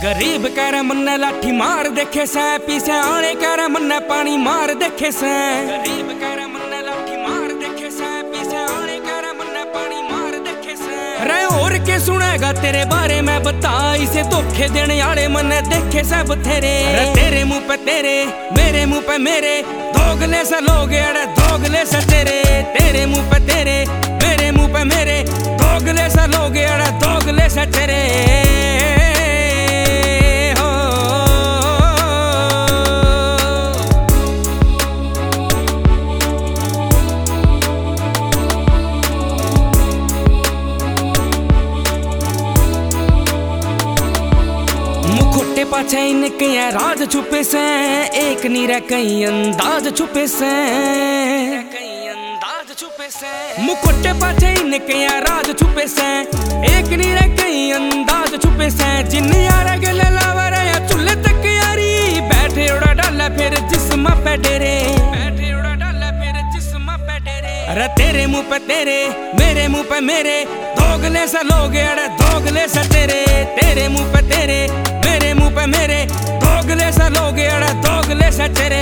गरीब कह रहा मन्ने लाठी मार देखे से, पीछे आने कह रहा मन्ने पानी मार देखे से। गरीब कह रहा मन्ने लाठी मार देखे से, पीछे आने कह रहा मन्ने पानी मार देखे से। रे और के सुनेगा तेरे बारे में बता, इसे धोखे देने वाले मन्ने देखे से बथेरे। तेरे मुंह पे तेरे, मेरे मुंह पे मेरे, दोगले से लोग अड़े दोगले से तेरे। तेरे मुंह पे तेरे, मेरे मुंह पे मेरे, दोगले से लोग अड़े दोगले से तेरे। पाछे इनके राज छुपे से, एक नी रह कई अंदाज छुपे से। मुकुटे पाछे इनके राज छुपे से, एक नी रह कई अंदाज छुपे से। जिन्नी यार गले लावर या चूल्हे तक यारी, बैठे उड़ा डाला फिर जिस्म पे डेरे। बैठे उड़ा डाला फिर जिस्म पे डेरे। अरे तेरे मुंह पे तेरे, मेरे मुंह पे मेरे, दोगले से लोग अड़े दोगले से तेरे। तेरे मुंह पे तेरे, मेरे मुंह पे मेरे, दोगले से लोग अड़े दोगले से तेरे।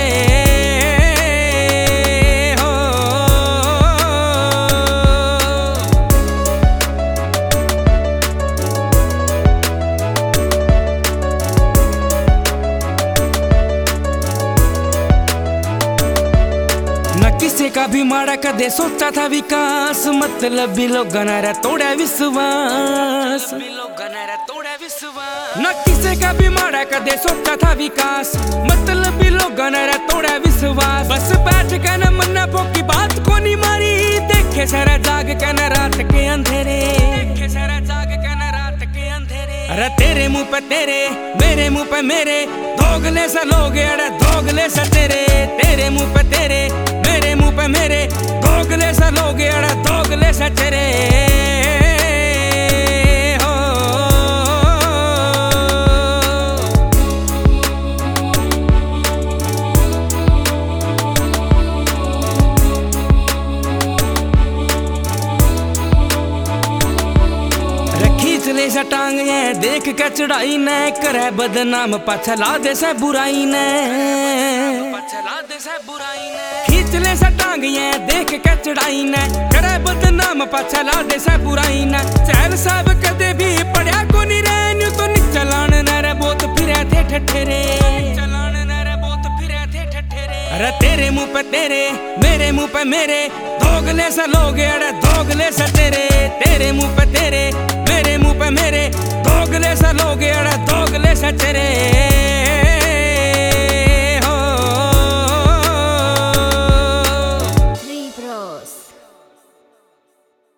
किसी का भी माड़ा कदे सोचा था विकास, मतलब भी लोगों ने तोड़ा विश्वास। न किसी का भी माड़ा कदे सोचा था विकास, मतलब भी लोगों ने तोड़ा विश्वास। बस बैठ के न मन्ना पोकी बात को नहीं मारी, देखे सारा जाग के न रात के अंधेरे। देखे सारा जाग के न रात के अंधेरे। अरे तेरे मुंह पे तेरे, मेरे मुंह पे मेरे, दोगले से लोग अड़े दोगले से तेरे। तेरे मुंह पे तेरे, मेरे मुंह पे मेरे, दोगले से लोग अड़े दोगले से तेरे। खींचले से टांग ये देख के चढ़ाई ने, करे बदनाम पछला दे से बुराई ने। खींचले से टांग ये देख के चढ़ाई ने, करे बदनाम पछला दे से बुराई ने। चैन साहब कदे भी पढ़िया को नहीं रहन्यू, तो नी चलान नरे बहुत फिरे थे ठठेरे। अरे तेरे मुंह पे तेरे, मेरे मुंह पे मेरे, दोगले से लोग अड़े दोगले से तेरे। तेरे मुंह पे तेरे, मेरे मुंह पे मेरे, दोगले से लोग अड़े दोगले से तेरे।